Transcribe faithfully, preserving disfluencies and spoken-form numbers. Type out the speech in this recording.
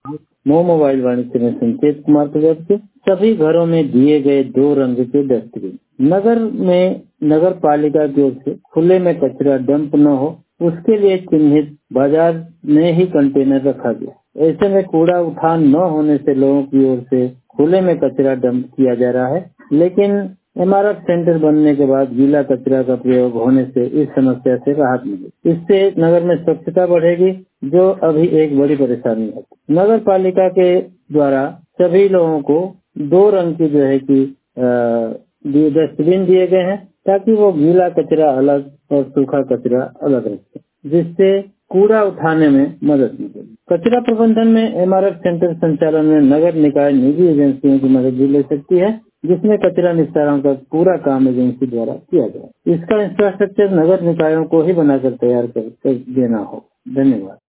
मो मोबाइल वाणिज्य में संकेत कुमार प्रजापति के सभी घरों में दिए गए दो रंग के डस्टबिन। नगर में नगर पालिका की ओर से खुले में कचरा डंप न हो उसके लिए चिन्हित बाजार में ही कंटेनर रखा गया। ऐसे में कूड़ा उठान न होने से लोगों की ओर से खुले में कचरा डंप किया जा रहा है, लेकिन एमआरएफ सेंटर बनने के बाद गीला कचरा का प्रयोग होने से इस समस्या से राहत मिली। इससे नगर में स्वच्छता बढ़ेगी, जो अभी एक बड़ी परेशानी है। नगर पालिका के द्वारा सभी लोगों को दो रंग की जो है कि डस्टबिन दिए गए हैं ताकि वो गीला कचरा अलग और सूखा कचरा अलग रखें, जिससे कूड़ा उठाने में मदद मिलेगी। कचरा प्रबंधन में एमआरएफ सेंटर संचालन में नगर निकाय निजी एजेंसियों की मदद भी ले सकती है, जिसमें कचरा निस्तारण का पूरा काम एजेंसी द्वारा किया जाए। इसका इंफ्रास्ट्रक्चर नगर निकायों को ही बनाकर तैयार कर देना हो। धन्यवाद।